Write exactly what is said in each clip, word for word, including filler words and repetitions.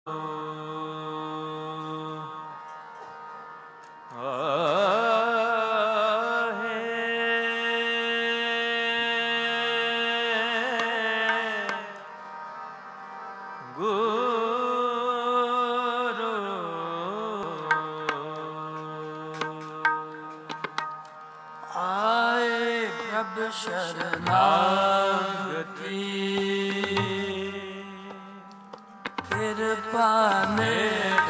शरणागति कृपा नेत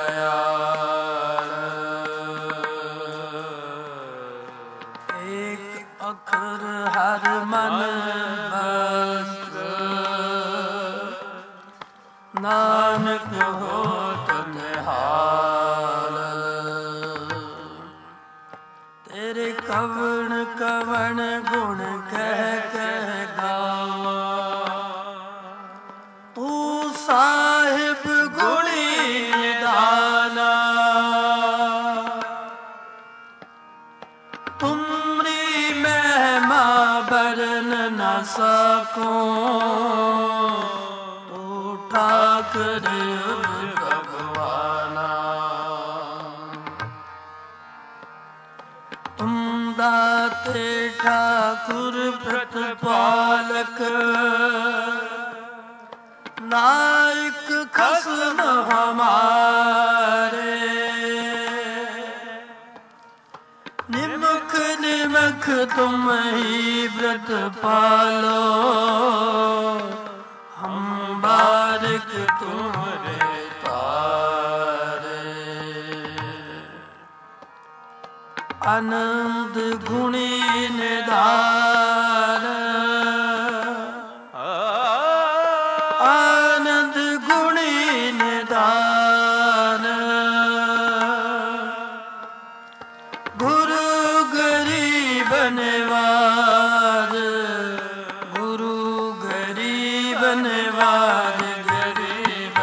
दयाल एक अखर हर मन बस नानक होत निहाल तेरे कवण कवण गुण कह कह गावा तू साहिब गुणी निदाना तुमरी महिमा बरन न सको तू ठाकुर भगवाना तुम दाते ठाकुर प्रतिपालक नायक खसम हमारे निमुख निमुख तुम ही व्रत पालो हम बारिक तुम्हारे तारे आनंद गुणी निधान आनंद गुणी निधान गुरु गरीब निवार गुरु गरीब निवार गरीब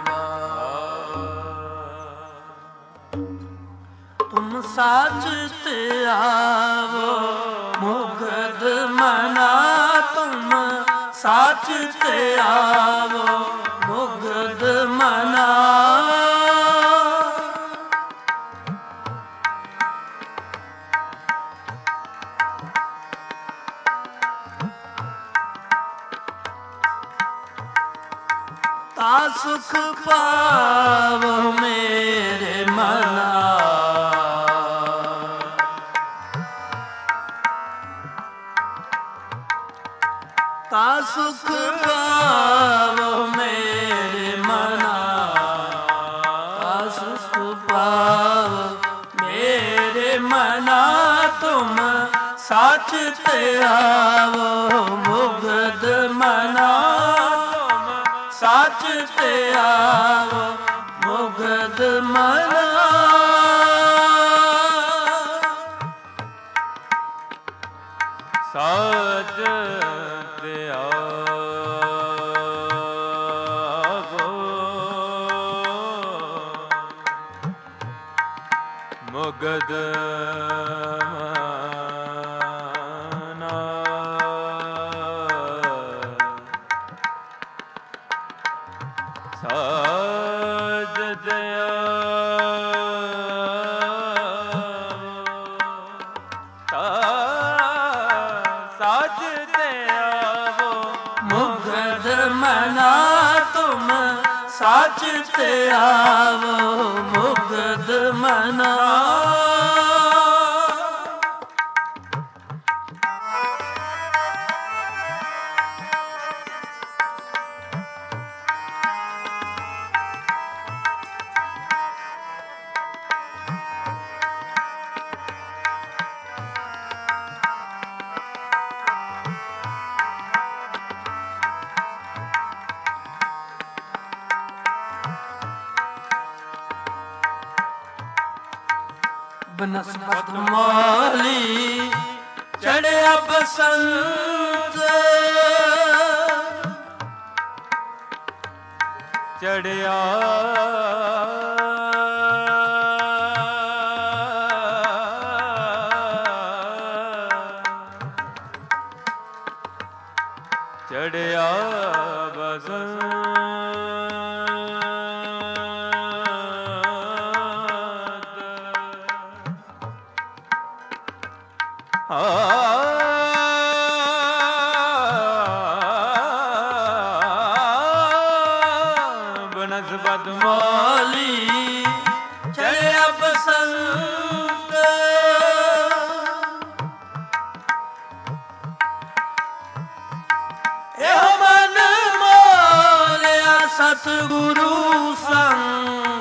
निवार तुम साजते आवो मुगद मना तुम साजते आवो मुगद मना ता सुख पावो मेरे मना ता सुख पावो मेरे मना ता सुख पावो मेरे मना तुम साचते आवो मुगद मना साचते आवो मुगद मना साजते आवो मुगद मना साजते साजते आवो मुगद मना तुम साजते आवो मुगद मना बनस्पत माली चढ़िया बसंत चढ़िया चढ़िया बसंत ਬਨਸਪਤ ਮੋਲੀ ਚੜਿਆ ਬਸੰਤ। ਇਹੋ ਮਨ ਮੋਲਿਆ ਸਤਿਗੁਰੂ ਸੰਗ।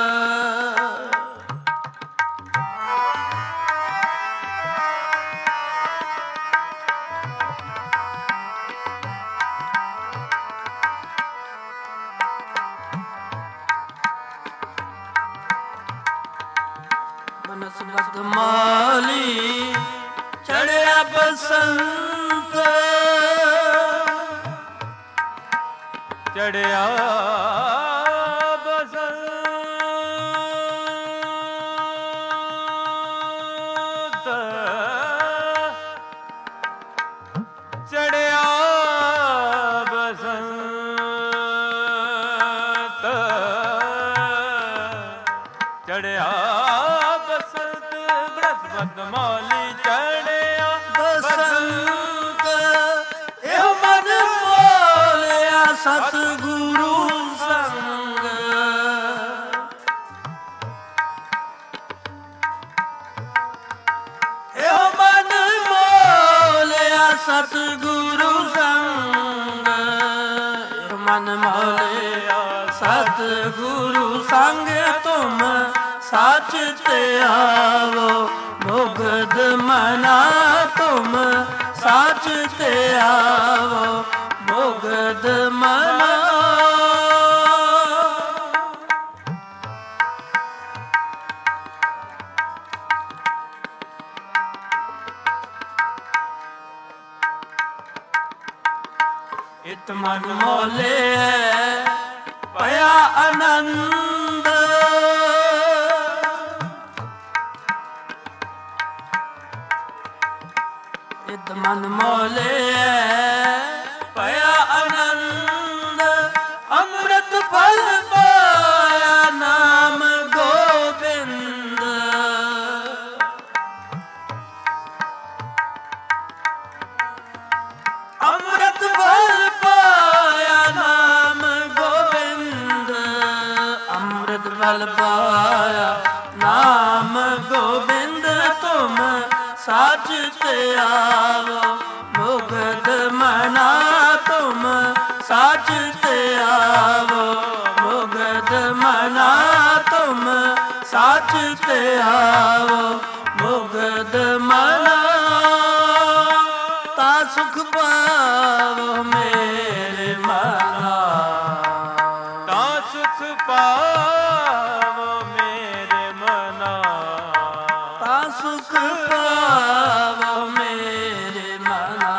ਬਨਸਪਤ ਮਾਲੀ ਚੜਿਆ ਬਸੰਤ। ਚੜਿਆ ਬਸੰਤ। ਚੜਿਆ ਬਸੰਤ। ਚੜਿਆ ਬਸੰਤ। ਬਨਸਪਤ ਮੋਲੀ ਚੜਿਆ ਬਸੰਤ। ਇਹੋ ਮਨ ਮੋਲਿਆ ਸਤਿਗੁਰੂ ਸੰਗ। ਇਹੋ ਮਨ ਮੋਲਿਆ ਸਤਿਗੁਰੂ ਸੰਗ। ਇਹੋ ਮਨ ਮੋਲਿਆ ਸਤਿਗੁਰੂ ਸੰਗ। ਤੁਮ ਸੱਚ ਤੇ ਆਵੋ ਮੁਗਧ ਮਨਾ। ਤੁਮ ਸੱਚ ਤੇ ਆਵੋ ਮੁਗਧ ਮਨਾ। ਇਤ ਮਨ ਮੋਲੇ ਭਇਆ ਆਨੰਦ। ਇਤ ਮਨ ਮੋਲੇ ਭਇਆ ਆਨੰਦ। ਅੰਮ੍ਰਿਤ ਫਲ ਪਾਇਆ ਨਾਮ ਗੋਬਿੰਦ। ਅੰਮ੍ਰਿਤ ਫਲ ਪਾਇਆ ਨਾਮ ਗੋਬਿੰਦ। ਅੰਮ੍ਰਿਤ ਫਲ ਪਾਇਆ ਨਾਮ ਗੋਬਿੰਦ। ਤੁਮ ਸੱਚ ਤੇ ਆਵੋ ਮੁਗਧ ਮਨਾ। ਤੁਮ ਸੱਚ ਤੇ ਆਵੋ ਮੁਗਧ ਮਨਾ। ਤੁਮ ਸੱਚ ਤੇ ਆਵੋ ਮੁਗਧ ਮਨਾ। ਤਾ ਸੁਖ ਪਾਵੋ ਮੇਰੇ ਮਨਾ। ਤਾ ਸੁਖ ਪਾਵੋ ਮੇਰੇ ਮਨਾ। ਤਾ ਸੁਖ ਪਾਵੋ ਮੇਰੇ ਮਨਾ।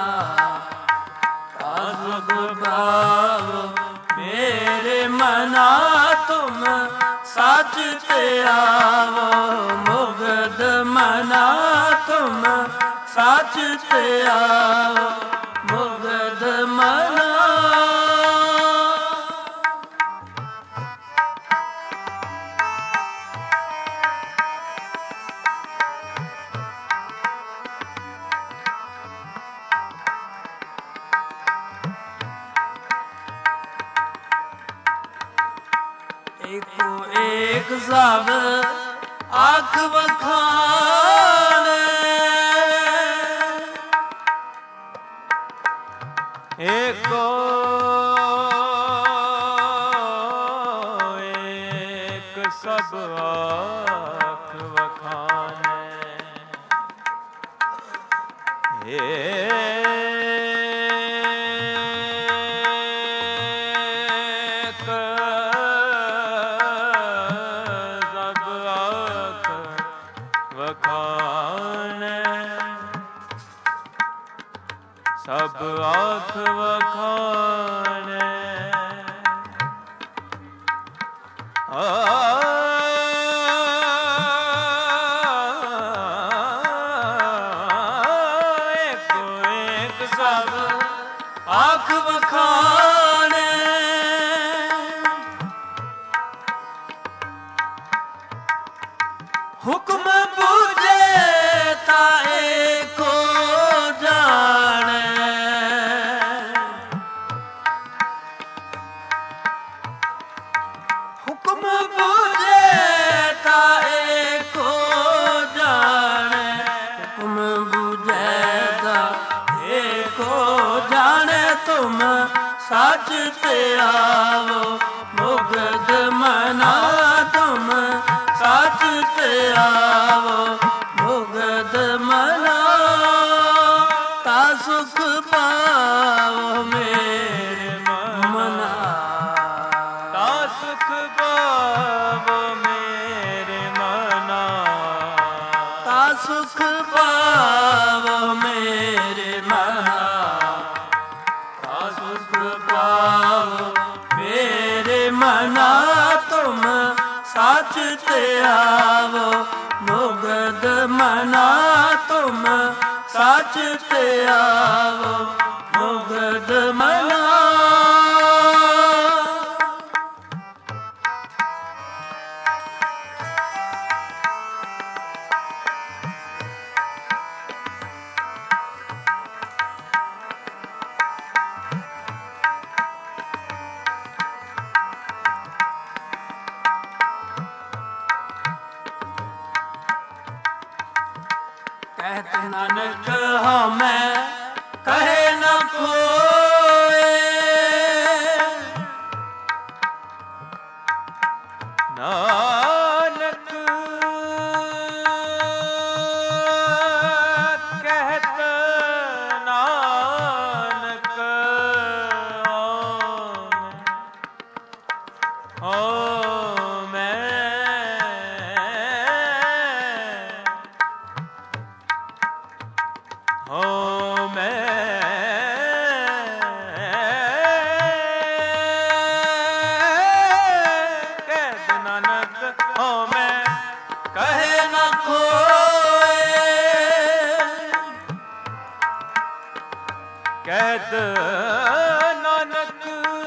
ਤਾ ਸੁਖ ਪਾਵੋ ਮੇਰੇ ਮਨਾ। ਤੁਮ ਸੱਚ ਤੇ ਆਵੋ ਮੁਗਧ ਮਨਾ। ਤੁਮ ਸੱਚ ਤੇ ਆਵੋ ਮੁਗਧ ਮਨਾ। ਏਕੋ ਏਕ ਸਭ ਆਖ ਵਖਾਣੇ। ਏਕੋ ਏਕ ਸਭ ਆਖ ਵਖਾਣੇ। ਏਕ ਸਭ ਆਖ ਵਖਾਣੇ। ਸਭ ਆਖ ਵਖਾਣੇ। ਏਕੋ ਏਕ ਸਭ ਆਖ ਵਖਾਣੇ। ਹੁਕਮ ਬੂਝੇ ਤਾ ਏਕੋ ਜਾਣੈ। ਹੁਕਮ ਬੂਝੇ ਤਾਂ ਏਕੋ ਜਾਣੈ, ਹੁਕਮ ਬੂਝੈ ਤਾਂ ਏਕੋ ਜਾਣੈ, ਤੁਮ ਸੱਚ ਤੇ ਆਵੋ ਮੁਗਧ ਮਨਾ, ਤੁਮ ਸੱਚ ਤੇ ਆਵੋ ਮੁਗਧ ਮਨਾ, ਤਾ ਸੁਖ ਪਾਵੋ ਮੇਰੇ ਮਨਾ, ਤਾ ਸੁਖ ਪਾਵੋ ਮੇਰੇ ਮਨਾ, ਤਾ ਸੁਖ ਪਾਵੋ ਮੇਰੇ ਮਨਾ, ਤਾ ਸੁਖ ਪਾਵੋ ਮੇਰੇ ਮਨਾ, ਤੁਮ ਸੱਚ ਤੇ ਆਵੋ ਮੁਗਧ ਮਨਾ, ਤੁਮ ਸੱਚ ਤੇ ਆਵੋ ਮੁਗਧ ਮਨਾ। ਕਹਿਤ ਨਾਨਕ ਹਉ ਮੈਂ ਕਹੇ ਨ ਕੋਇ, ਨਾਨਕ ਕਹਿਤ ਨਾਨਕ ਹਉ ਮੈਂ ਹੋ ਮੈਂ ਕਹਿਤ ਨਾਨਕ ਹੋ ਮੈਂ ਕਹੇ ਨ ਕੋਇ, ਕਹਿਤ ਨਾਨਕ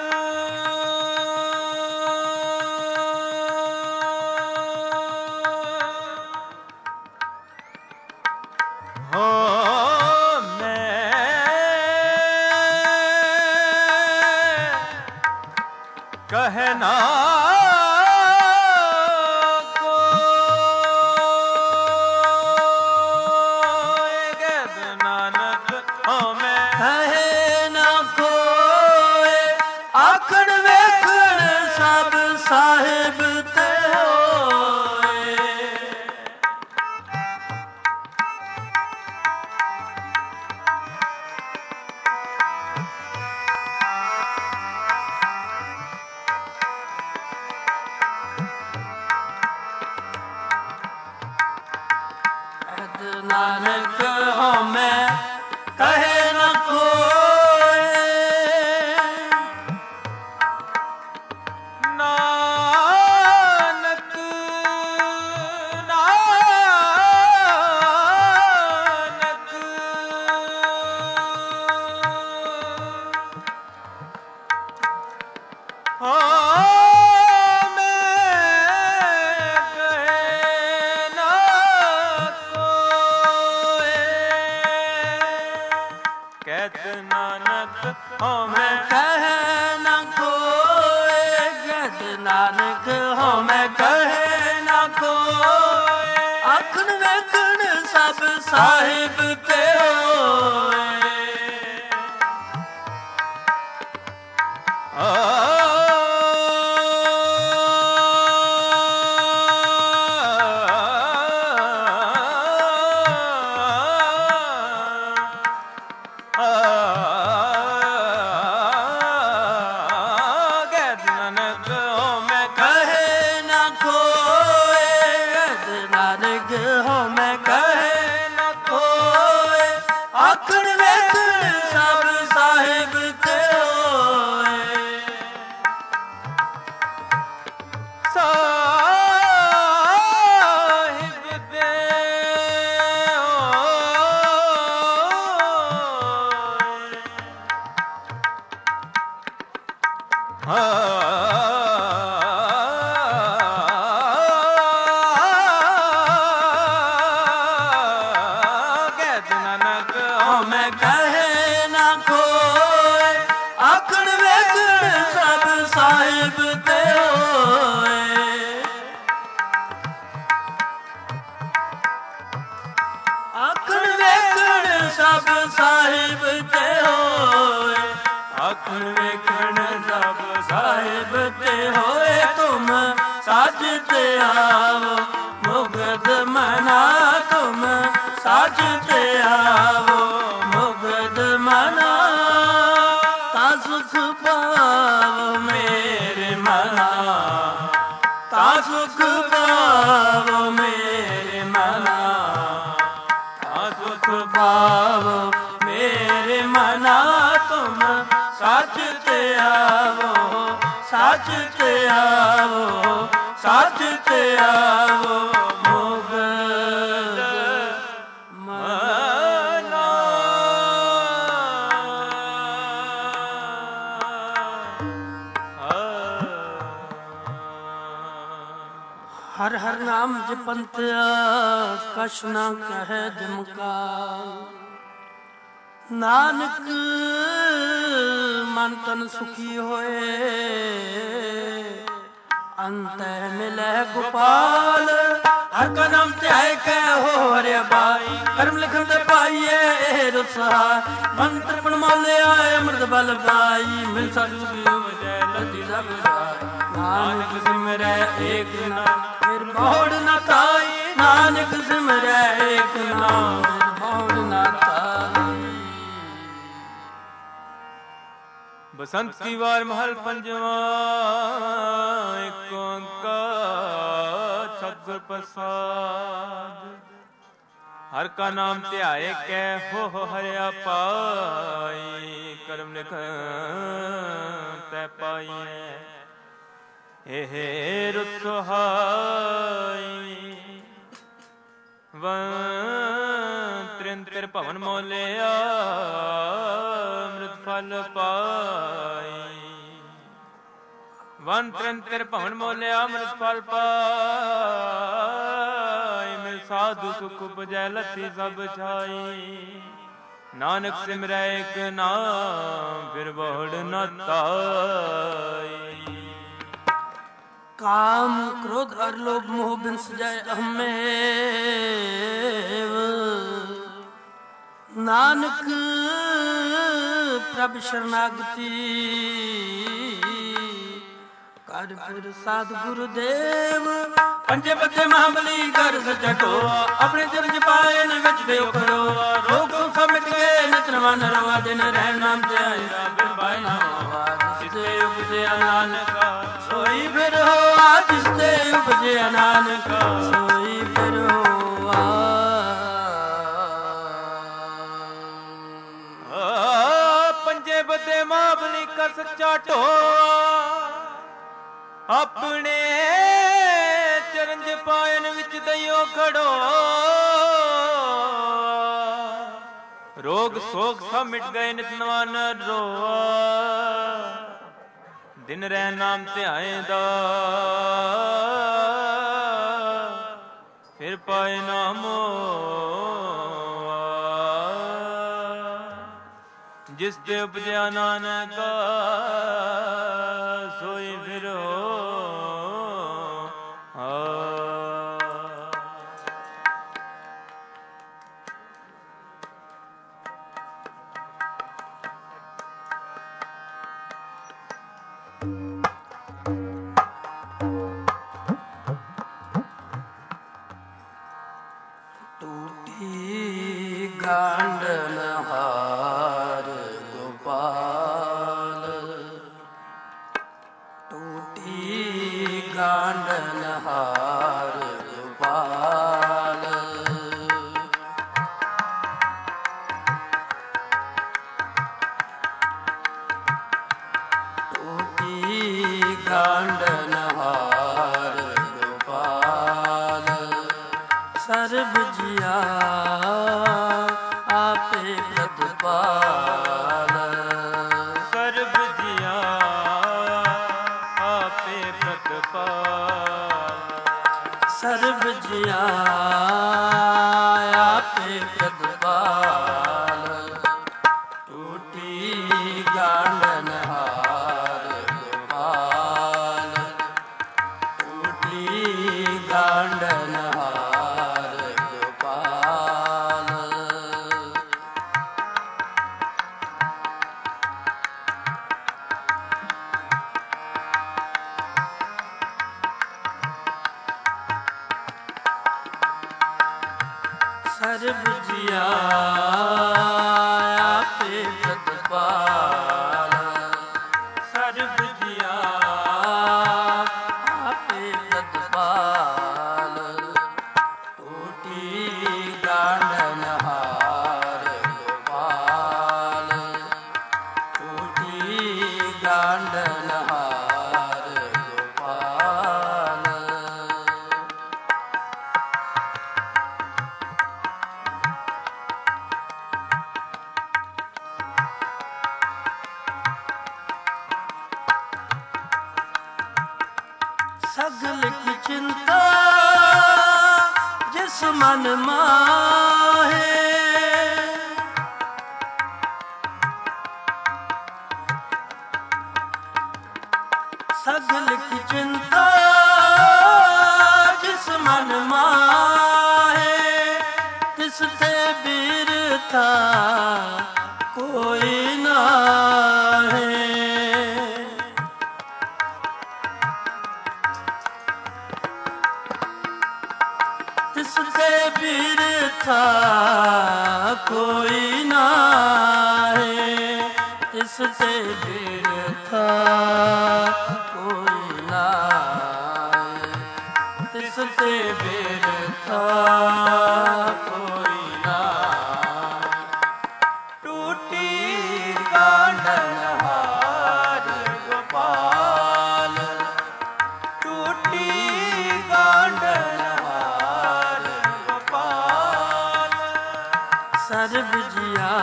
ਹੋ ਕਹੈ ਨਾ ਕੋਇ, ਕਹਿਤ ਨਾਨਕ ਹਉ ਮੈਂ ਕਹੈ ਨਾ ਕੋਇ, ਆਖਣ ਵੇਖਣ ਸਭ ਸਾਹਿਬ ਤੇ ਹੋਏ, ਨਾਨਕ ਹਉ ਮੈਂ ਕਹੇ ਨ ਕੋਇ, ਨਾਨਕ ਨਾਨਕ ਹੋ ਕਹਿਤ ਨਾਨਕ ਹਉ ਮੈਂ ਕਹੈ ਨ ਕੋਇ, ਕਹਿਤ ਨਾਨਕ ਹਉ ਮੈਂ ਕਹੈ ਨ ਕੋਇ, ਆਖਣ ਵੇਖਣ ਸਭ ਸਾਹਿਬ ਤੇ ਹੋਏ, ਕਹਿਤ ਨਾਨਕ ਹਉ ਮੈਂ ਕਹੈ ਨ ਕੋਇ, ਕਹਿਤ ਨਾਨਕ ਹਉ ਮੈਂ ਕਹੈ ਨ ਕੋਇ, ਆਖਣ ਵੇਖਣ ਸਭ ਸਾਹਿਬ ਤੇ ਹੋਏ, ਸਾਹਿਬ ਤੇ ਹੋਏ, ਆਖਣ ਵੇਖਣ ਸਭ ਸਾਹਿਬ ਤੇ ਹੋਏ। ਤੁਮ ਸਾਜ ਤੇ ਆਵੋ ਮੁਗਧ ਮਨਾ, ਤੁਮ ਸਾਜ ਤੇ ਆਵੋ ਮੁਗਧ ਮਨਾ। ਤਾ ਸੁਖ ਪਾਵੋ ਮੇਰੇ ਮਨਾ, ਤਾ ਸੁਖ ਪਾਵੋ ਮੇਰੇ ਮਨਾ, ਤਾ ਸੁਖ ਪਾਵੋ ਮੇਰੇ ਮਨਾ। ਤੁਮ ਸੱਚ ਤੇ ਆਵੋ, ਸੱਚ ਤੇ ਆਵੋ, ਸੱਚ ਤੇ ਆਵੋ ਮੁਗਧ ਮਨਾ। ਹਰ ਹਰ ਨਾਮ ਜਪੰਤਿਆ ਕਛ ਨਾ ਕਹਿ ਜਮਕਾ। ਨਾਨਕ ਮਨ ਤਨ ਸੁਖੀ ਹੋਏ, ਅੰਤੈ ਮਿਲੈ ਗੋਪਾਲ। ਹਰ ਕਾ ਨਾਮ ਧਿਆਏ ਕੈ ਹੋ ਹਰਿਆ ਬਾਈ, ਕਰਮ ਲਿਖਨ ਤੇ ਪਾਈਏ ਇਹ ਰੁਸਾ। ਮੰਤਰ ਪਣ ਮੋਲਿਆ ਅੰਮ੍ਰਿਤ ਬਲ ਪਾਈ, ਮਿਲ ਸਤਿ ਸੁਖੀ ਹੋਵੈ ਲੱਥੀ ਸਭ ਜਾਈ। ਨਾਨਕ ਸਿਮਰੈ ਏਕ ਨਾਮ ਫਿਰ ਬਹੁੜ ਨਾ ਤਾਈ, ਨਾਨਕ ਸਿਮਰੈ ਏਕ ਨਾਮ ਫਿਰ ਬਹੁੜ ਨਾ ਤਾਈ। ਬਸੰਤ ਕੀ ਵਾਰ ਮਹਲ ਪੰਜਵਾ, ਏਕ ਓੰਕਾਰ ਸਤਿਗੁਰ ਪ੍ਰਸਾਦ। ਹਰ ਕਾ ਨਾਮ ਧਿਆਏ ਕੈ ਹੋ ਹੋ ਹਰਿਆ ਪਾਈ, ਕਰਮ ਲਿਖਨ ਤੈ ਪਾਈਐ ਇਹ ਰੁਤ ਸੁਹਾਈ। ਵੰ ਤ੍ਰਿੰਤਿਰ ਭਵਨ ਮੋਲਿਆ ਅੰਮ੍ਰਿਤ ਫਲ ਪਾਈ। ਵਨ ਤ੍ਰਿੰਤਿਰ ਭਵਨ ਮੋਲਿਆ ਅੰਮ੍ਰਿਤ ਫਲ ਪਾਈ। ਮਿਲ ਸਾਧੂ ਸੁਖ ਉਪਜੈ ਲੱਥੀ ਸਭ ਛਾਈ। ਨਾਨਕ ਸਿਮਰੈ ਏਕ ਨਾਮ ਫਿਰ ਬਹੁੜ ਨਾ ਤਾਈ। ਕਾਮ ਕ੍ਰੋਧ ਅਰ ਲੋਭ ਮੋਹ ਬਿਨ ਸਜਾਏ ਅਹਮੇਵ, ਨਾਨਕ ਪ੍ਰਭ ਸ਼ਰਨਾਗਤੀ। ਕਰ ਪੁਰ ਸਾਧ ਗੁਰਦੇਵ, ਪੰਜੇ ਬੱਚੇ ਮਹਾਬਲੀ ਕਰ ਸੱਚਾ ਢੋਆ। ਆਪਣੇ ਚਰਨ ਪਾਏ ਵਿੱਚ ਦੇ ਉਖੜੋ, ਰੋਗ ਸੁਖ ਮਿਟ ਗਏ ਨਿਤ ਨਵਾ ਨਰਵਾ। ਦਿਨ ਰਹਿ ਨਾਮ ਤੇ ਆਇਆ ਬਿਨ ਬਾਈ ਨਾਵਾ। ਜਿਸਤੇ ਉਪਜਿਆ ਨਾਨਕਾ ਸੋਈ ਫਿਰ ਹੋਆ, ਜਿਸਤੇ ਉਪਜਿਆ ਨਾਨਕਾ ਸੋਈ ਫਿਰ ਹੋਆ। ਪੰਜੇ ਬੱਦੇ ਮਹਾਬਲੀ ਕਰ ਸੱਚਾ ਢੋਆ। ਆਪਣੇ ਚਰਨ ਜੇ ਪਾਇਨ ਵਿੱਚ ਦਈਓ ਖੜੋ, ਰੋਗ ਸੋਗ ਸਭ ਮਿਟ ਗਏ ਨਿਤ ਨਵਾ ਨ ਰੋਆ। ਦਿਨ ਰਹਿ ਨਾਮ ਧਿਆਏ ਦਾ ਫਿਰ ਪਾਏ ਨਾਮੋ। ਜਿਸ ਤੇ ਉਪਜਿਆ ਨਾਨਕਾ ਸੋਈ ਫਿਰ ਗਾਂਡਨਹਾਰ ਗੋਪਾਲ। ਟੂਟੀ ਗਾਂਡਨਹਾਰ ਗੋਪਾਲ। ਟੂਟੀ ਗਾਂਡਨਹਾਰ ਗੋਪਾਲ। ਸਰਬ ਜੀਆ ਆਪੇ ਪ੍ਰਤਪਾਲ। ਸਰਬ ਜੀਆ ਆਪੇ ਪ੍ਰਤਪਾਲ। ਸਰਬ ਜੀਆ ਆਪੇ ਪ੍ਰਤਪਾਲ। ਟੂਟੀ ਗਾਂਡਨਹਾਰ ਗੋਪਾਲ। ਟੂਟੀ ਗਾਂਡਨਹਾਰ ਗੋਪਾਲ। सर्ब जिया आपे प्रतिपाल सर्ब जिया आपे प्रतिपाल कोटि गांडनहार गोपाल कोटि गांडनहार गोपाल सगल की चिंता जिस मन माहे सगल की चिंता जिस मन माहे तिसते बिरथा कोई नाहे तिससे बिरथा कोई नाहे तिससे बिरथा कोई नाहे तिससे बिरथा कोई नाहे टूटी गांडनहार गोपाल टूटी गांडनहार सर्ब जिया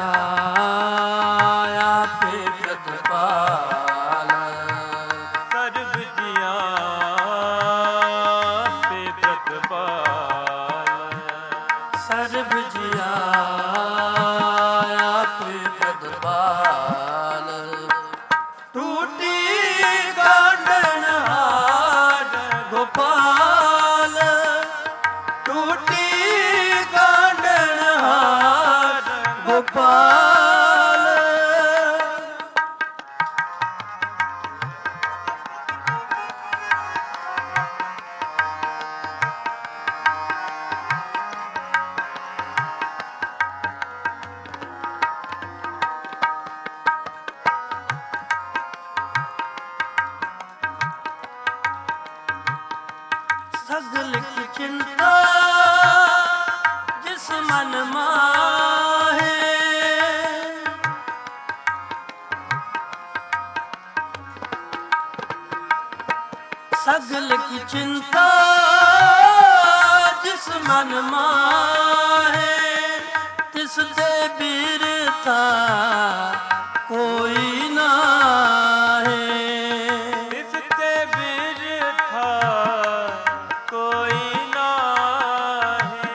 आपे प्रतिपाल सर्ब जिया आपे प्रतिपाल सर्ब जिया आपे प्रतिपाल टूटी गांडनहार गोपाल टूटी गांडनहार गोपाल सगल की चिंता जिस मन माहे सगल की चिंता जिस मन माहे तिसते बिरथा कोई नाहे तिसते बिरथा कोई नाहे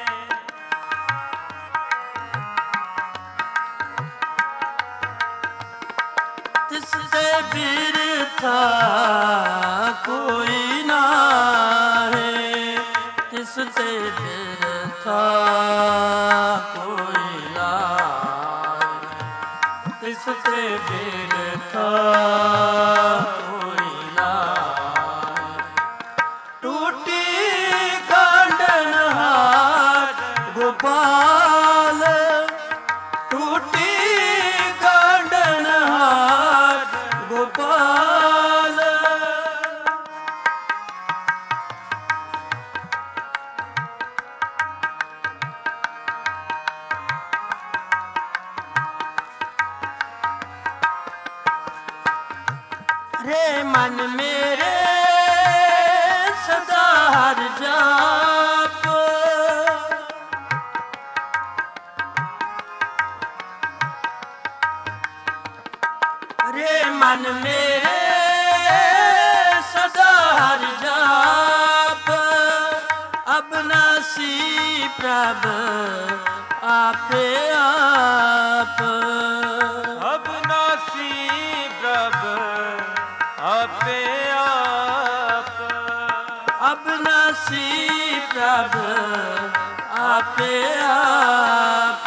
तिससे बिरथा कोई नाहे तिससे बिरथा कोई नाहे तिससे बिरथा कोई नाहे टूटी गांडनहार गोपाल टूटी गांडनहार गोपाल रे मन मेरे सदा हर जाप रे मन मेरे सदा हर जाप अबनासी प्रभ आपे आप अबनासी प्रभ आपे आप अबनासी प्रभ आपे आप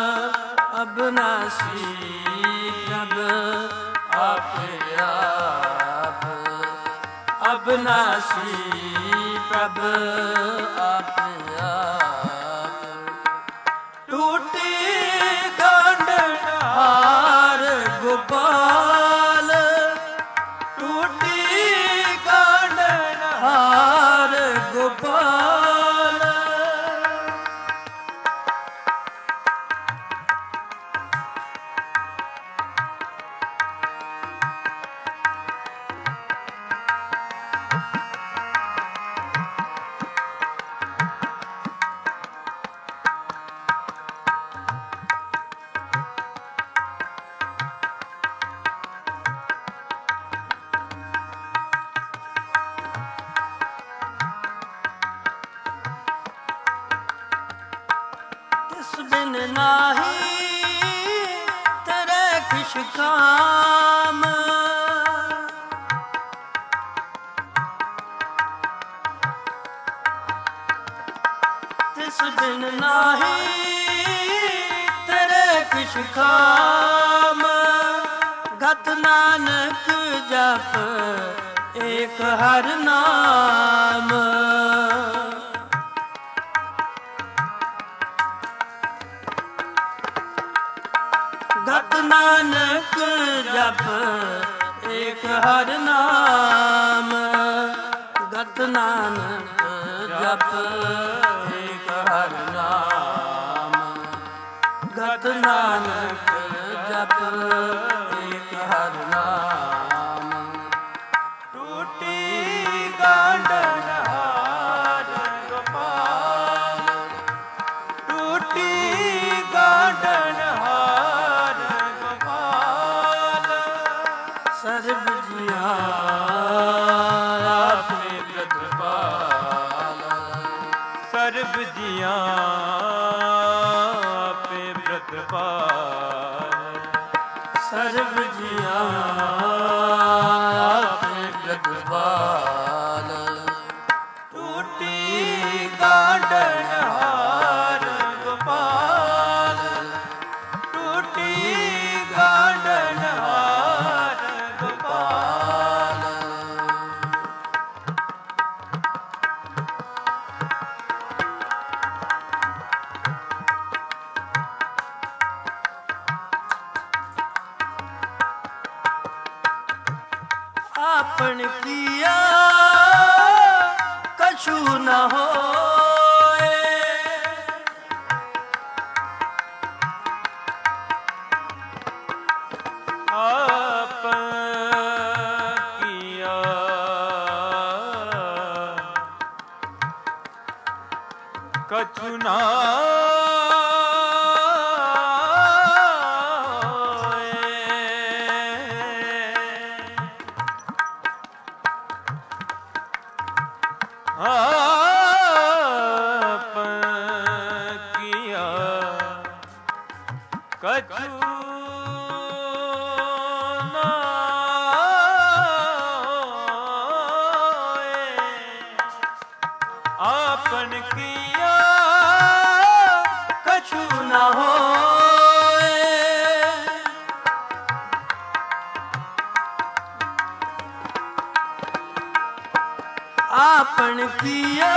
अबनासी प्रभ आपे आप अबनासी प्रभ आपे आप ਗੋਪਾਲ ਟੂਟੀ ਗਾਂਢਣ ਹਾਰ ਗੋਪਾਲ ਬਿਨ ਨਾਹੀ ਤੇਰੇ ਖੁਸ਼ ਕਾਮ ਤਿਸ ਬਿਨ ਨਾਹੀ ਤੇਰੇ ਖੁਸ਼ ਕਾਮ ਗਤ ਨਾਨਕ ਜਪ ਏਕ ਹਰ ਨਾਮ ਗਤ ਨਾਨਕ ਜਪ ਏਕ ਹਰ ਨਾਮ ਗਤ ਨਾਨਕ ਜਪ ਏਕ ਹਰ ਨਾਮ ਗਤ ਨਾਨਕ ਜਪ ਏਕ ਹਰ ਨਾਮ ਟੂਟੀ ਗਾਂਢਣ ਹਾਰ ਗੋਪਾਲ ਟੂਟੀ ਗਾਂਢਣ ਹਾਰ ਸਰਬ ਜੀਆਂ ਆਪੇ ਪ੍ਰਤਪਾਲ ਸਰਬ ਜੀਆਂ ਆਪੇ ਪ੍ਰਤਪਾਲ ਸਰਬ ਜੀਆਂ ਆਪੇ ਪ੍ਰਤਪਾਲ ਟੂਟੀ ਗਾਂਢਣ ਹਾਰ ਗੋਪਾਲ ਟੂਟੀ ਗਾਂਢਣ ਹਾਰ ਆਪਨ ਕੀਆ ਕਛੂ ਨ ਹੋਏ ਆਪਨ ਕੀਆ ਕਛੂ ਨ ਆਪਨ ਕੀਆ ਕਛੂ ਨ ਹੋਏ ਆਪਨ ਕੀਆ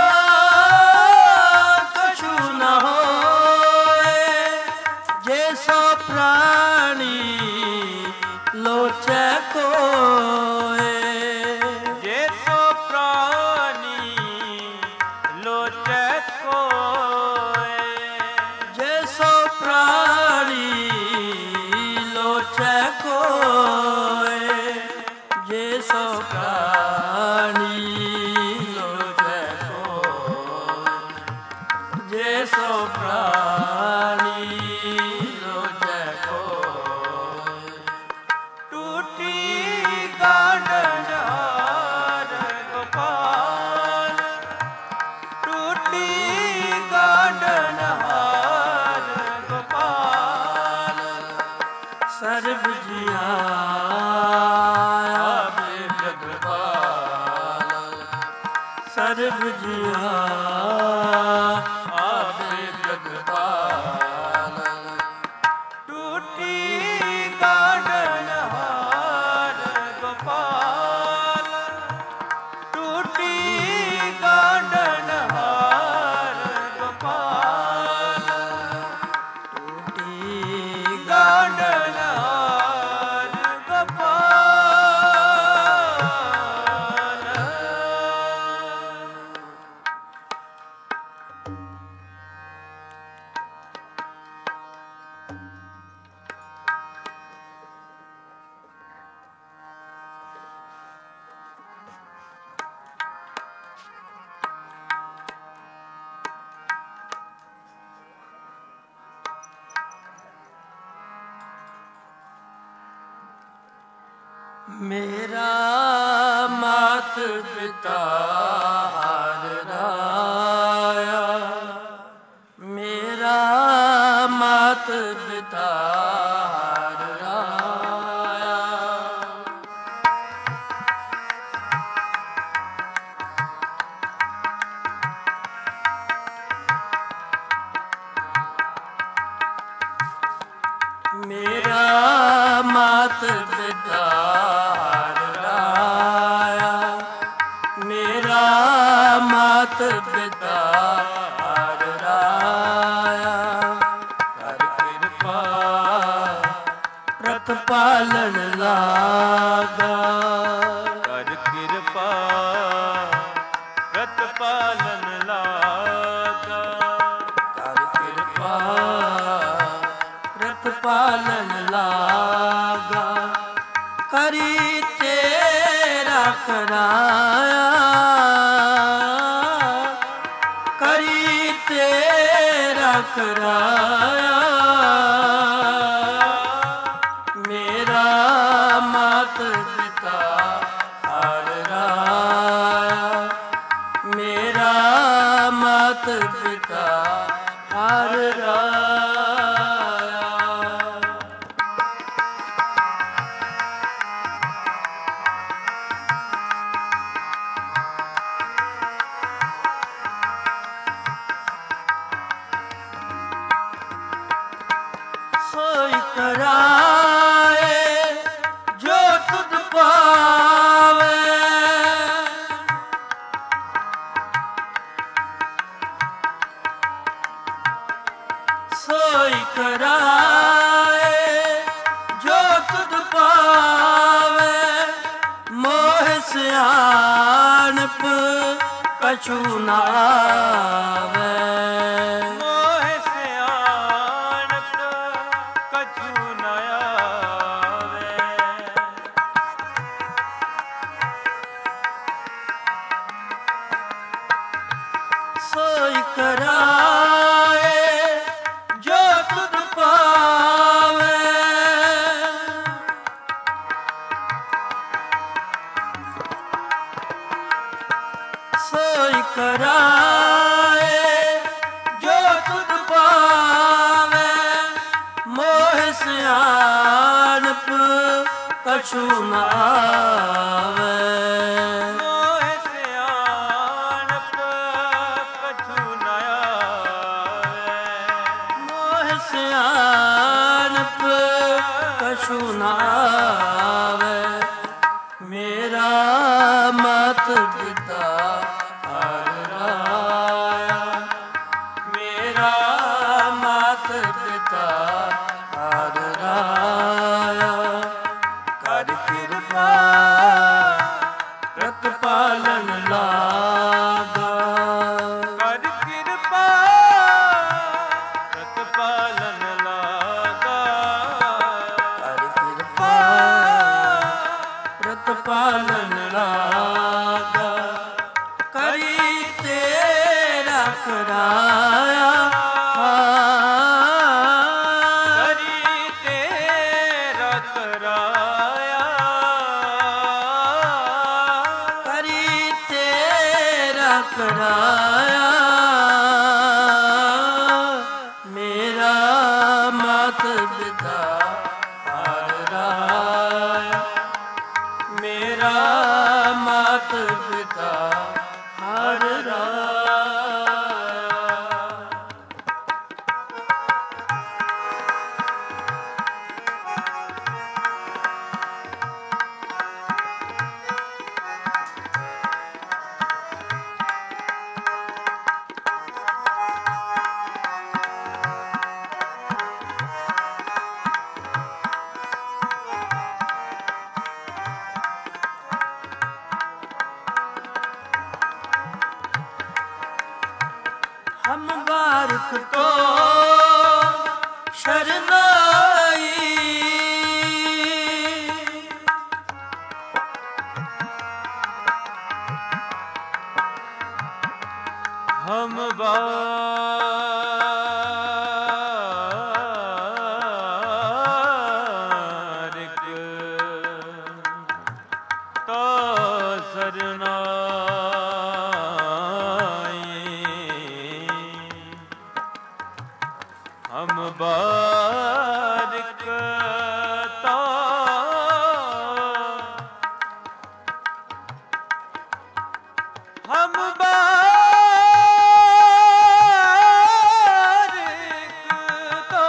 ਕਛੂ ਨ ਹੋਏ ਜੇ ਸੋ ਪ੍ਰਾਣੀ ਲੋਚੈ ਕੋਏ ਜੇ ਸੋ ਪ੍ਰਾਣੀ ਲੋਚੈ ਕੋਏ ਜੇ ਸੋ ਪ੍ਰਾਣੀ ਲੋਚੈ ਕੋਏ ਜੇ ਸੋ ਪ੍ਰਾਣੀ ਲੋਚੈ ਕੋਏ ਜੇ ਸੋ ਪ੍ਰਾਣੀ ਲੋਚੈ ਕੋਏ ਟੂਟੀ ਗਾਂਢਣ ਹਾਰ ਗੋਪਾਲ ਟੂਟੀ ਗਾਂਢਣ ਹਾਰ ਗੋਪਾਲ ਸਰਬ ਜੀਆਂ ਆਪੇ ਪ੍ਰਤਪਾਲ ਸਰਬ ਜੀਆਂ ਆਪੇ ਪ੍ਰਤਪਾਲ ਟੂਟੀ ਗਾਂਢਣ ਹਾਰ ਗੋਪਾਲ ਟੂਟੀ ਗਾਂਢਣ ਹਾਰ ਗੋਪਾਲ ਟੂਟੀ ਗਾਂਢਣ ਹਾਰ मेरा मात पिता हर राया, मेरा मात पिता हर राया। मेरा मात पिता मात पिता हर राया, कर कृपा प्रतिपालन लागा, कर कृपा प्रतिपालन लागा, कर कृपा प्रतिपालन लागा। करी तेरा कराया, कराया। मेरा मात पिता हर राया, मेरा मात पिता हर राया। सोई कराए जो तुझ पावे, सोई कराए जो तुझ पावे। मोह सियाणप कछु न आवे, सोई कराए जो तुझ पावे। सोई कराए जो तुझ पावे। मोह सियाणप कछु न आवे, सियाणप कछु न आवे। मेरा मात पिता हर राया, मेरा मात पिता हर राया। कर कृपा प्रतिपालन लागा, कर कृपा प्रतिपालन लागा, कर कृपा प्रतिपालन लागा। करी तेरा कराया, करी तेरा कराया, करी तेरा कराया। मेरा मात पिता हर राया, मेरा मात पिता हर राया। हम बारिक को शरणाई, हम बारिक बारिक तो हम बारिक तो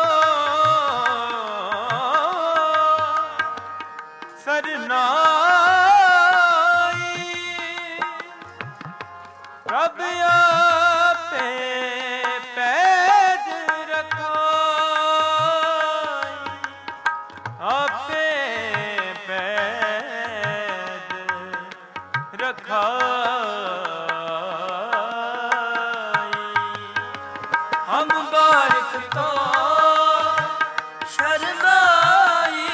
सरनाई रब आपे पैद रखाई आपे पैद रखाई हम बारिक तो शरनाई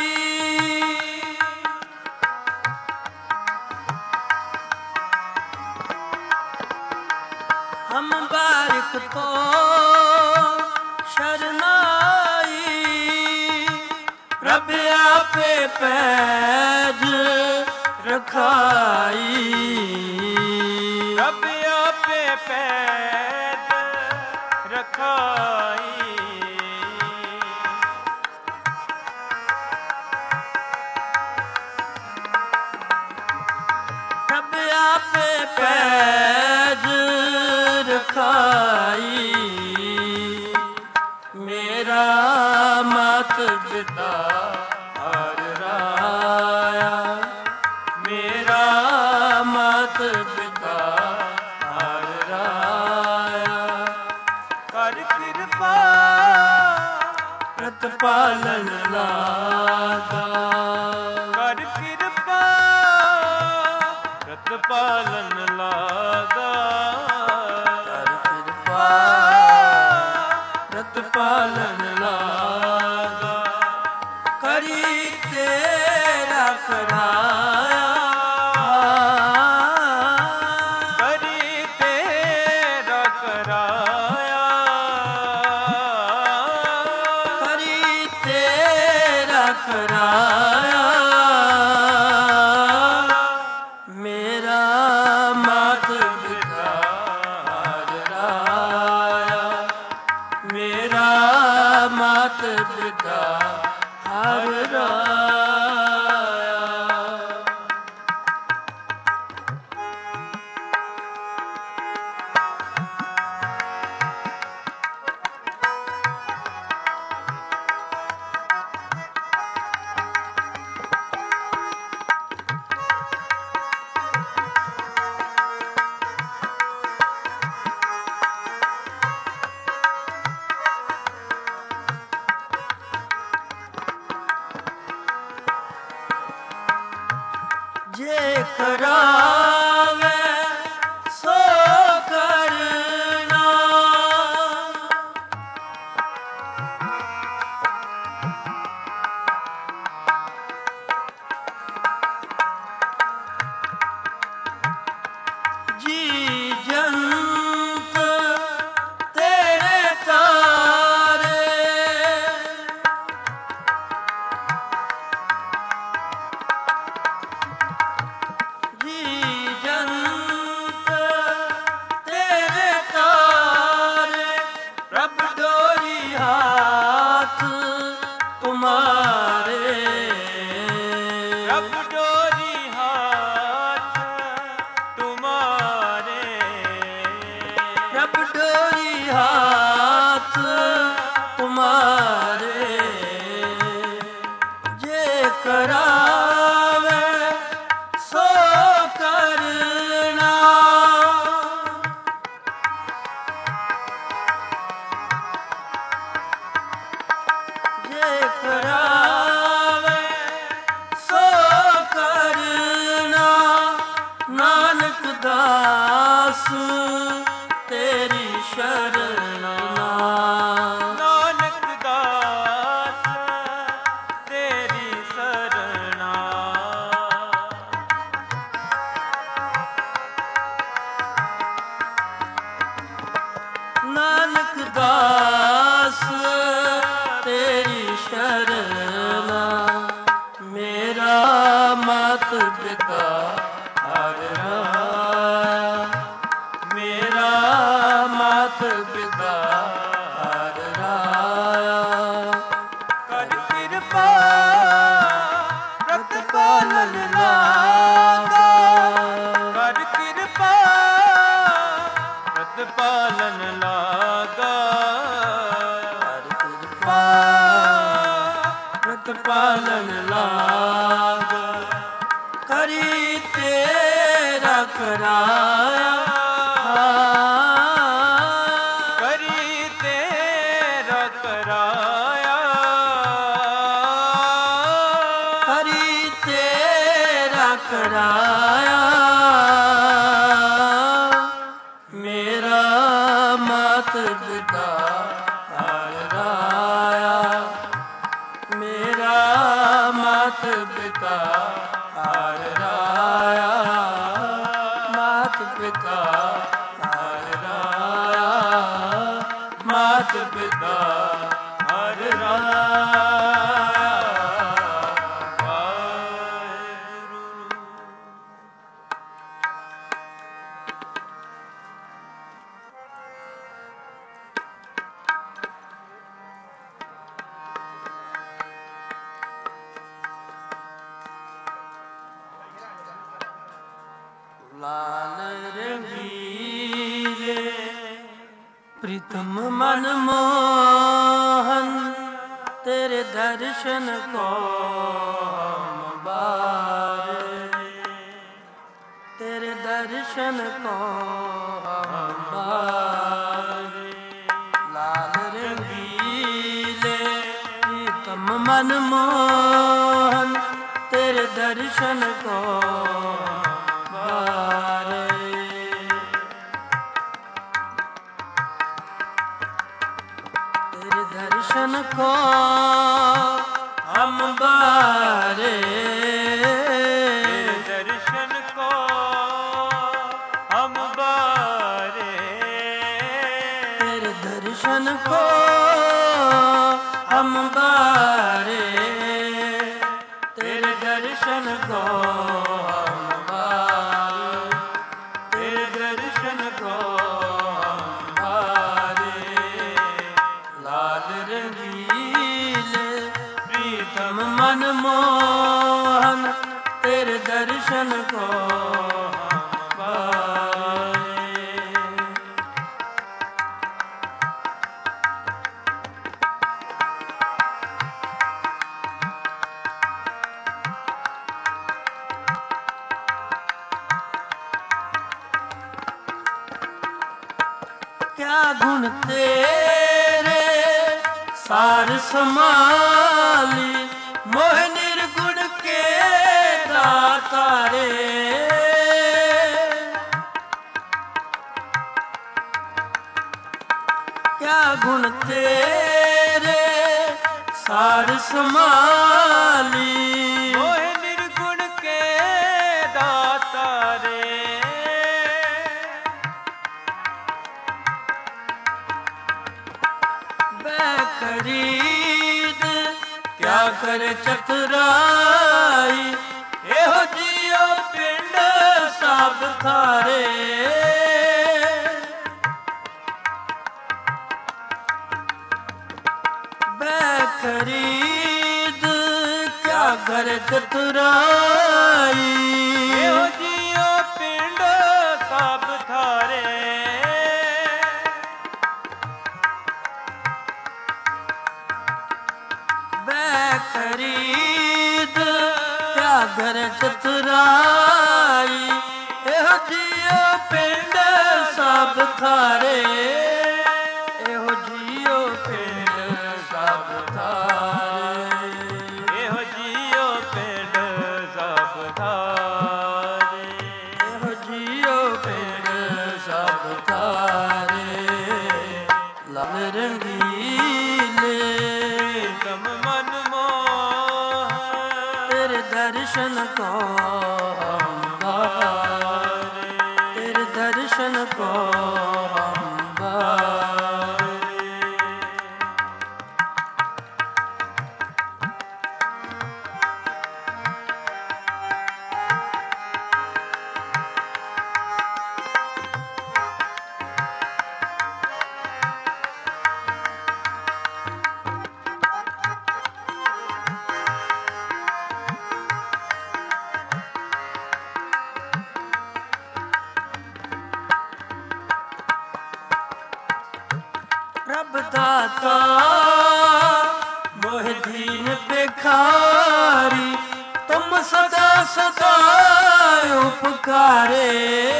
हम बारिक तो शरनाई रब आपे पैज रखाई रब आपे पैद रखाई रब आपे पैज रखाई मेरा मात पिता हर राया मेरा मात पिता हर राया कर कृपा प्रतिपालन लागा कर कृपा प्रतिपालन लागा कर कृपा प्रतिपालन लागा करी तेरा कराया करी तेरा कराया करी तेरा कराया मेरा मात पिता हर राया मेरा मात पिता हर राया जे करावे सो करना जी जंत तेरे तारे जी जंत तेरे तारे रब डोरी हाथ तुम्हारे रब डोरी हाथ तुम्हारे रब डोरी हाथ तुम्हारे जे करावे सो करना जे करावे सो करना नानक दास तेरी शरण नानक दास तेरी सरना नानक दास तेरी शरणा मेरा मात पिता हर राया मेरा मात पिता हर राया पालन लाग, करी तेरा कराया करी तेरा कराया करी तेरा कराया मेरा मात पिता हाराया मेरा मात पिता हाराया मात पिता हाराया मात पिता हाराया लाल रंगीले प्रीतम मन मोहन तेरे दर्शन को हम बारे तेरे दर्शन को हम बारे लाल रंगीले प्रीतम मन मोहन तेरे दर्शन को तेरे दर्शन को हम बारे दर्शन को हम बारे तेरे दर्शन को हम बारे तेरे दर्शन को हम बारे तेरे दर्शन को हम बारे लाल रंगीले प्रीतम मन मोहन तेरे दर्शन को हम बारे क्या गुण तेरे सार समाली मोह निर्गुण के दाता रे क्या गुण तेरे सार समाली मोह निर्गुण के दाता रे खरीद क्या करे चतुराई एहो जियो पिंड सब थारे खरीद क्या करे चतुराई एहो जियो पिंड सब थारे खरीद क्या घर चतुराई एहो जियो पिंड सब थारे एहो जियो पिंड सब थारे एहो जियो पिंड सब थारे एहो जियो पिंड सब थारे लाल रंगीले तम मन मोह तेरे दर्शन को हम बारे तेरे दर्शन को हम बारे प्रभ दाता मोह दीन भिखारी तुम सदा सदा उपकारे।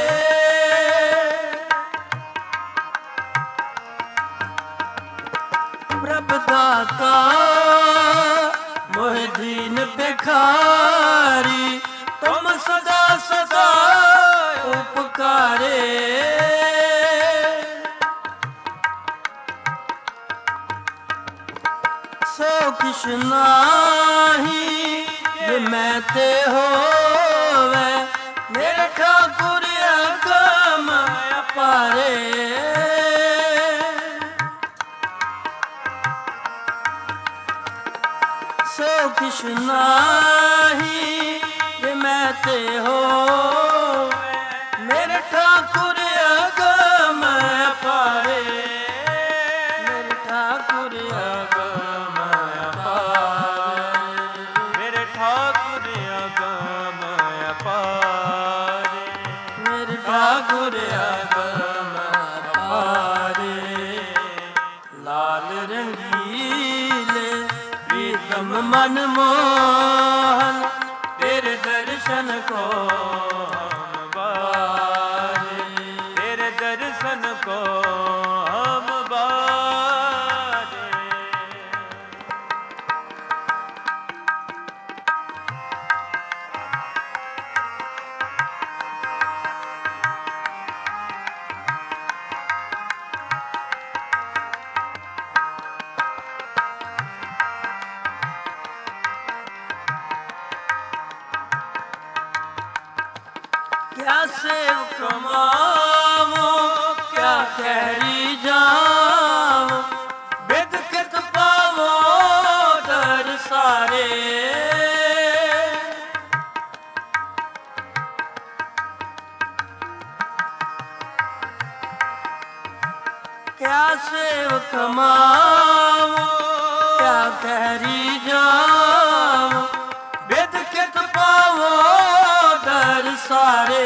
प्रभ दाता मोहि दीन भिखारी तुम सदा सदा उपकारे। सो किश नाही जे मैं ते होवे मेरे ठाकुर अगम अपारे। सो किश नाही जे मैं ते होवे मेरे ठाकुर अगम अपारे। मेरे ठाकुर अगम मेरे ठाकुर अगम अपारे। मेरे ठाकुर अगम अपारे। लाल रंगीले प्रीतम मन मोहन तेरे दर्शन को हम बारे। तेरे दर्शन को हम बारे। क्या सेव कमावो क्या खैरी जाओ बिद कित पावो दर सारे। क्या सेव कमावो क्या खैरी जाओ बिद कित पावो दर सारे।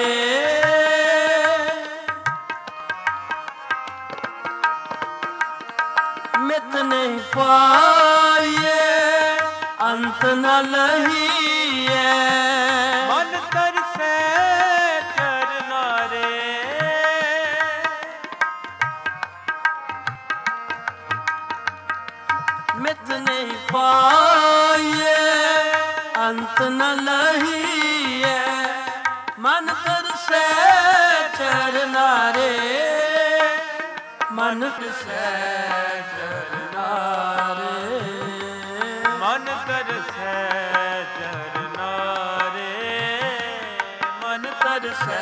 मित नहीं पाइए अंत न लहिए मन तरसे चरनारे। मित नहीं पाइए अंत न लहिए मन तरसे चरनारे। मन तरसे चरनारे। मन तरसे चरनारे। मन तरसे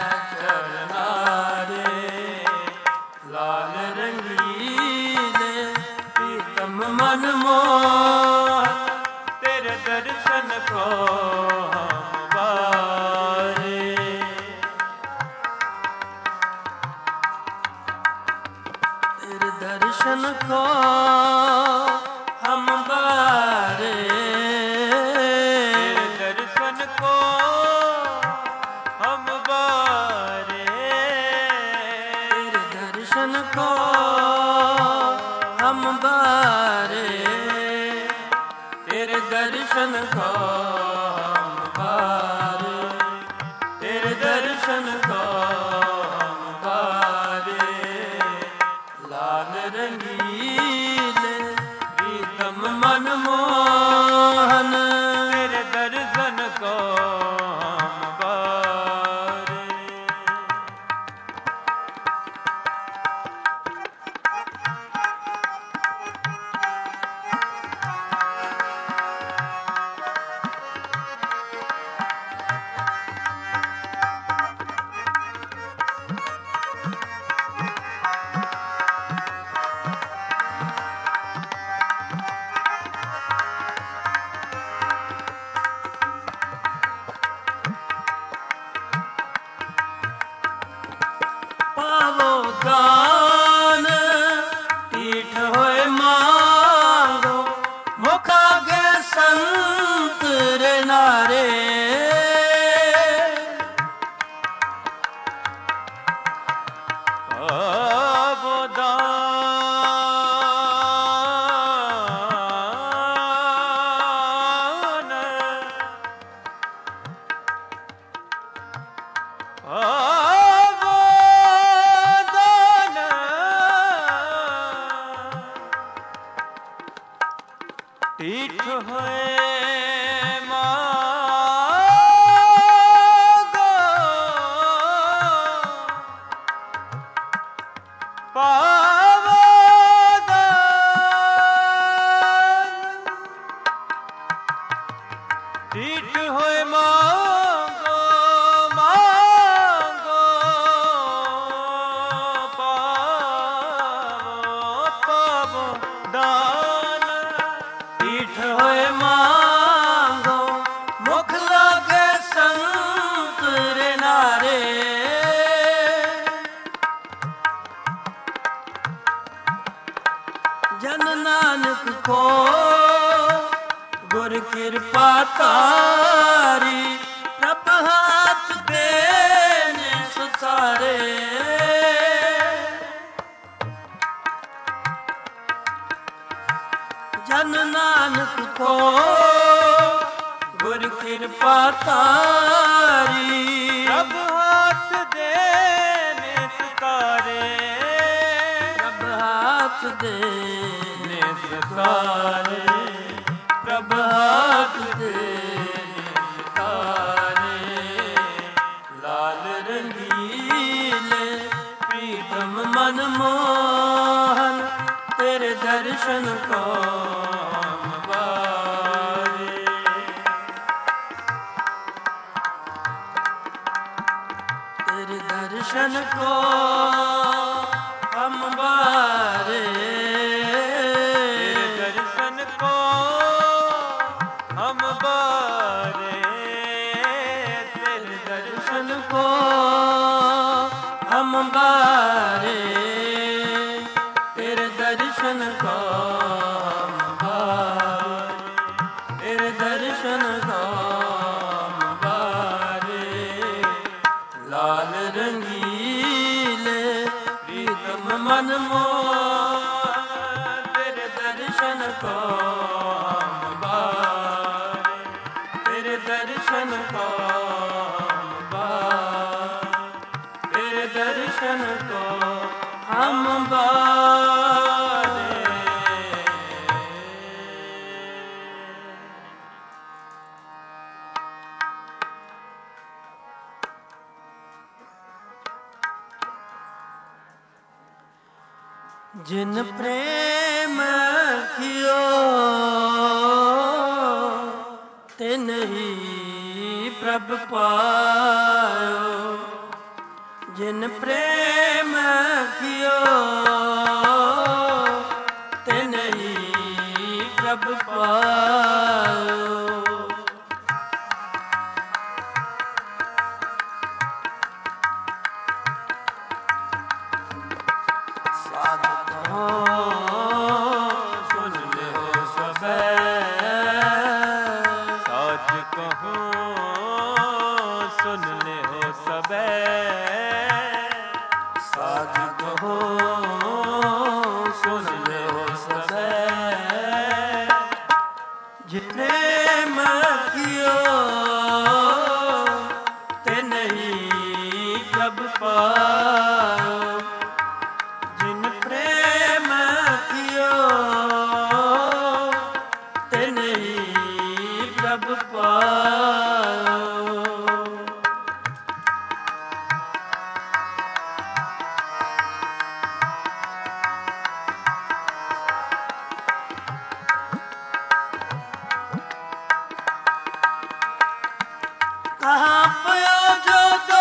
चरनारे। लाल रंगीले प्रीतम मन मोहन तेरे दर्शन को हम बारे। तेरे दर्शन को हम बारे। तेरे दर्शन को हम बारे। तेरे दर्शन को हम बारे। तेरे दर्शन को हम बारे। तेरे दर्शन को हम बारे। लाल रंगीले प्रीतम मन मोहन तेरे दर्शन को हम बारे। पावो दान पीठ होए मांगो मुखा के संत रे नारे। पावो दान ਪਾਵੋ ਢੀਠ ਹੋਏ ਮੰਗੋ ਮੰਗੋ ਪਾਵੋ ਪਾਵੋ ਦਾਨ ਢੀਠ ਹੋਏ ਮੰਗੋ ਮੁਖ ਲਾਗੇ ਸੰਤ ਰੇ ਨਾਰੇ ਜਨ ਨਾਨਕ ਕੋ ਗੁਰ ਕਿਰਪਾ ਤਾਰੀ ਪ੍ਰਭ ਹੱਥ ਦੇ ਨੇ ਸੁਤਾਰੇ ਜਨ ਨਾਨਕ ਕੋ ਗੁਰ ਕਿਰਪਾ ਤਾਰੀ ਪ੍ਰਭ ਹੱਥ ਦੇ ਨੇ ਸੁਤਾਰੇ ਪ੍ਰਭ ਹੱਥ ਦੇ ਨੇ ਸੁਤਾਰੇ ਪ੍ਰਭ ਹੱਥ ਦੇ ਤਾਰੇ ਲਾਲ ਰੰਗੀਲੇ ਪ੍ਰੀਤਮ ਮਨ ਮੋਹਨ ਤੇਰੇ ਦਰਸ਼ਨ ਕੋ ਬਾਰੇ ਤੇਰੇ ਦਰਸ਼ਨ ਕੋ ਹਮ ਬਾਰੇ ਤੇਰੇ ਦਰਸ਼ਨ ਕੋ ਹਮ ਬਾਰੇ ਤੇਰੇ ਦਰਸ਼ਨ ਕੋ ਹਮ ਬਾਰੇ ਤੇਰੇ ਦਰਸ਼ਨ ਕੋ ਹਮ ਬਾਰੇ ਤੇਰੇ ਦਰਸ਼ਨ ਕੋ ਹਮ ਬਾਰੇ ਲਾਲ ਰੰਗੀਲੇ ਪ੍ਰੀਤਮ ਮਨ ਮੋਹਨ ਤੇਰੇ ਦਰਸ਼ਨ ਕੋ ਹਮ ਬਾਰੇ ਤੇਰੇ ਦਰਸ਼ਨ ਕੋ ਹਮ ਬਾਰੇ ਤੇਰੇ ਦਰਸ਼ਨ ਕੋ ਹਮ ਬਾਰੇ ਜਿਨ ਪ੍ਰੇਮ ਕੀਓ ਤਿਨ ਹੀ ਪ੍ਰਭ ਪਾਇਓ ਜਿਨ ਪ੍ਰੇਮ ਕੀਓ ਤਿਨ ਹੀ ਪ੍ਰਭ ਪਾਇਓ ਸੁਨ ਲਿਓ ਸਭੈ ਸੱਚ ਕਹੂੰ ਸੁਨ ਲਿਓ ਸਭੈ ਸਾਜ ਕਹੋ ਸੁਨ ਲਿਓ ਸਭੈ ਜਿਤਨੇ ਮਖਿਓ ਤੇ ਨਹੀਂ ਪ੍ਰਭ ਪਾਇਓ ਜਿਨ ਪ੍ਰੇਮ ਕੀਓ ਤੇ ਨਹੀਂ ਪ੍ਰਭ ਪਾਇਓ कहाँ पयो जो दो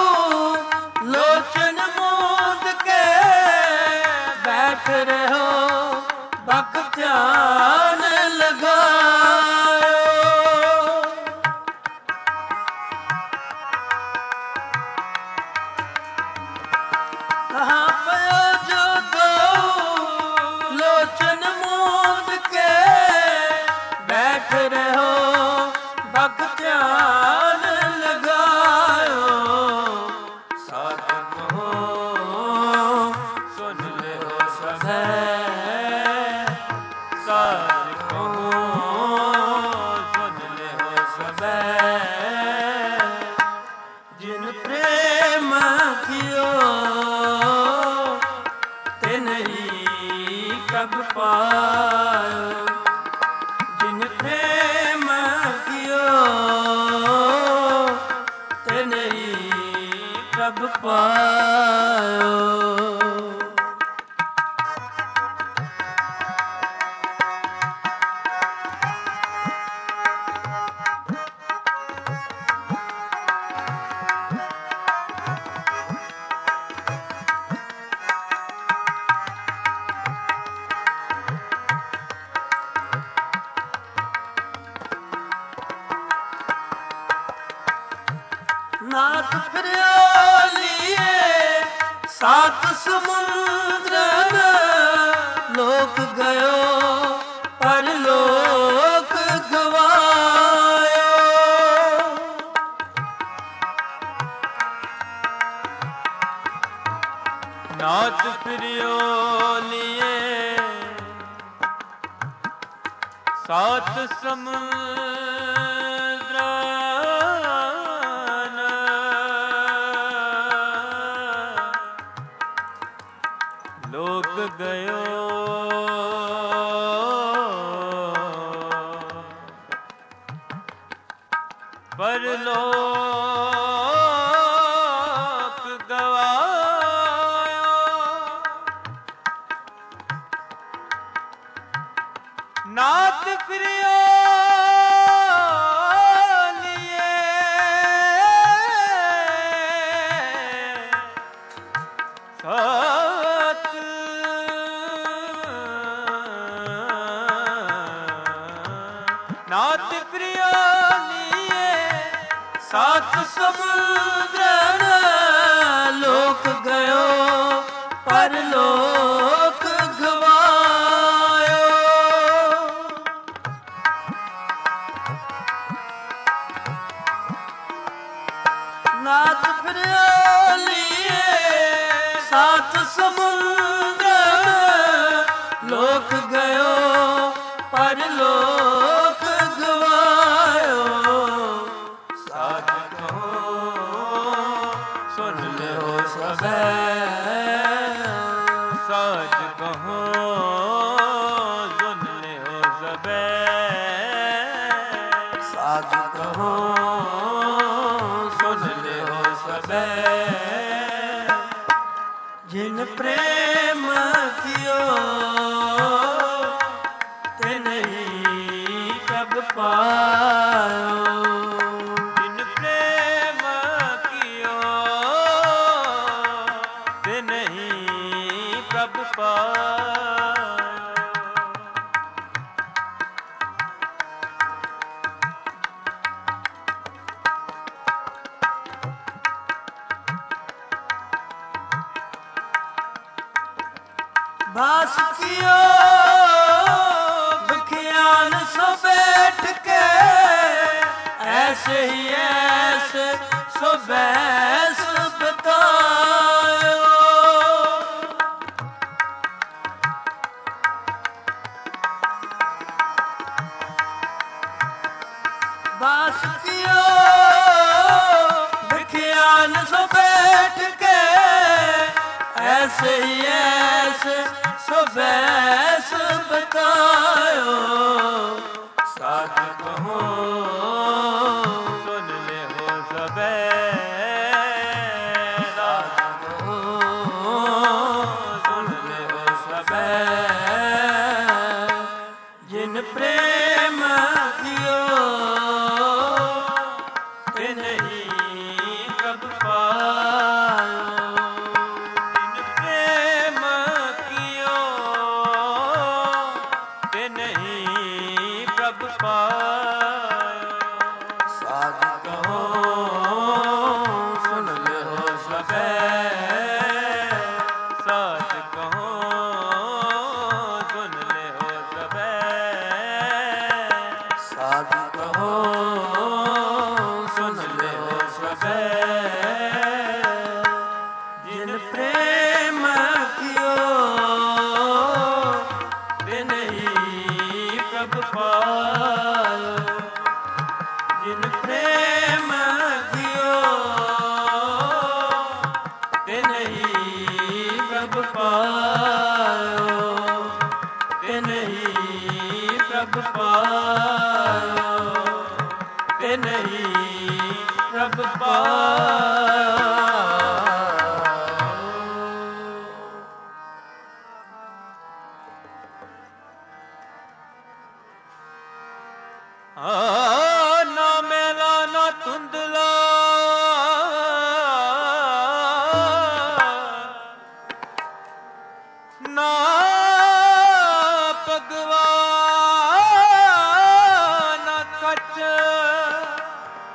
लोचन मूंद के बैठ रहो बक ध्यान लगायो कहाँ पयो जो दो लोचन मूंद के बैठ रहो बक ध्यान लगायो साथ कहो ਸੁਨ ਲਿਓ सभै ਸਾਜ ਕਹੂੰ ਸੁਨ ਲਿਓ सभै जिन प्रेम कियो ते नहीं कब पायो जिन प्रेम कियो ते नहीं कब पायो सात समुद्र लोक गयो परलोक गवायो। नाथ फिरियो लिए सात समुद्र लोक गयो परलोक गवायो। नाथ फिरियो लिए सात नाथ फिरियो लिए सात समुद्र लोक गयो परलोक गवायो। नाथ फिरियो लिए सात समुद्र लोक गयो परलोक गवायो। साध कहो सुन ले हो सबे साज कहो सुन ले हो सबे साज कहो सुन ले हो सबे। जिन प्रेम कियो तिन ही कब पायो। जिन प्रेम कियो तिन ही प्रभ पायो। बास कियो बखियान सो बैठ के ऐसे ही ऐसे सो बैस बतायो। बास कियो बखियान सो बैठ के ऐसे ही ऐसे सो बैस बतायो। साध कहो सुन ले हो सबे साध कहो सुन ले हो सबे। जिन प्रेम कियो तिन ही कब पायो। जिन प्रेम कियो तिन ही प्रभ पायो। साध कहो सुन ले हो सबे साच कहो सुन ले हो सबे साध कहो सुन ले हो सबे। जिन प्रेम कियो तिन ही प्रभ पायो। जिन प्रेम कियो तिन ही प्रभ पायो। तिन ही प्रभ पायो। तिन ही प्रभ पायो। आ ना मेला ना धुंधला ना भगवा ना कच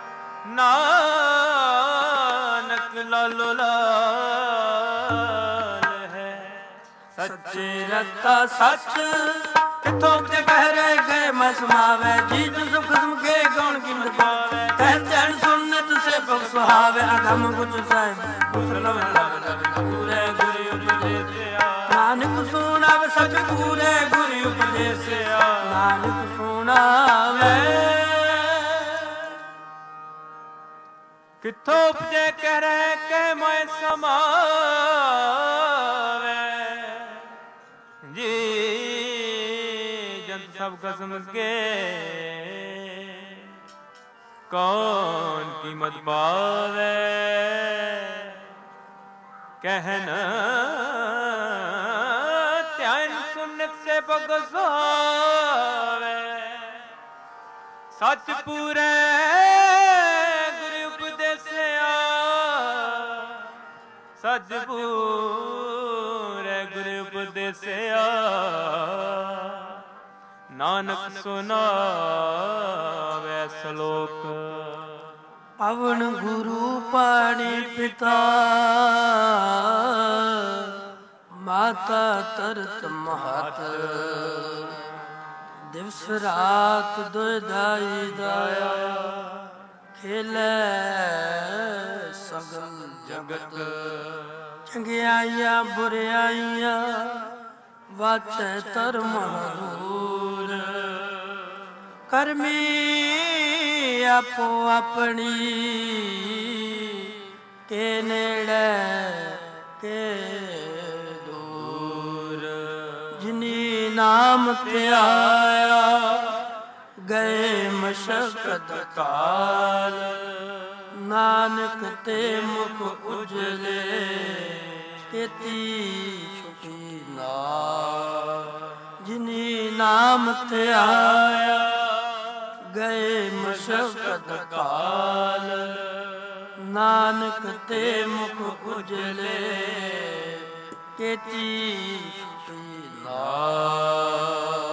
नानक लालो लाल ਸੱਚੇ ਰਤਾ ਸੱਚ ਕਿਥੋਂ ਤੇ ਕਹਿ ਰਹੇ ਗਏ ਮੈਂ ਸਮਾਵੇ ਜੀ ਤੁਸ ਖਸਮ ਕੇ ਗਉਣ ਕੀ ਮਤ ਪਾਵੇ ਕਹਿ ਚੈਨ ਸੁਨਤ ਸੇ ਬਖ ਸੁਹਾਵੇ ਅਗਮ ਗੁਜ ਸਾਹਿਬ ਮੁਸਲਮ ਪੂਰੇ ਗੁਰੂ ਉਪਦੇਸਿਆ ਨਾਨਕ ਸੁਣਾਵੇ ਸਚ ਪੂਰੇ ਗੁਰੂ ਉਪਦੇਸਿਆ ਨਾਨਕ ਸੁਣਾਵੇ ਕਿਥੋਂ ਉਪਜੇ ਕਹਿ ਰਹੇ ਕਿ ਮੈਂ ਸਮਾਵੇ ਜੀ ਜਨ ਸਭ ਕਸਮ ਕੇ ਕੌਣ ਕੀਮਤ ਪਾਵੇ ਕਹਿਨ ਧਿਆਨ ਸੁਨਤ ਸੇ ਬਗਸਾਵੇ ਸੱਚ ਪੂਰੇ ਗੁਰੂ ਉਪਦੇਸਿਆ ਸੱਚ ਪੂਰੇ ਗੁਰੂ ਉਪਦੇਸਿਆ ਨਾਨਕ ਸੁਨਾਵੇ ਸ਼ਲੋਕ ਪਵਨ ਗੁਰੂ ਪਾਣੀ ਪਿਤਾ ਮਾਤਾ ਤਰਤ ਮਹਤ ਦਿਵਸ ਰਾਤ ਦੁਇਧਾਈ ਦਾਇਆ ਖੇਲੇ ਸਗਲ ਜਗਤ ਚੰਗਿਆਈਆਂ ਬੁਰਿਆਈਆਂ ਵਾਚੈ ਧਰਮ ਹਦੂਰ ਕਰਮੀ ਆਪੋ ਆਪਣੀ ਕੇ ਨੇੜੇ ਕੇ ਦੂਰ ਜਿਨੀ ਨਾਮ ਧਿਆਇਆ ਗਏ ਮਸ਼ਕਤ ਕਾਲ ਨਾਨਕ ਤੇ ਮੁਖ ਉਜਲੇ ਕੀਤੀ ਛੁਟੀ ਨਾ ਜਿਨੀ ਨਾਮ ਧਿਆਇਆ ਗਏ ਮਸ਼ਕਤ ਕਾਲ ਨਾਨਕ ਤੇ ਮੁਖ ਉਜਲੇ ਕੀਤੀ ਛੁਟੀ ਨਾ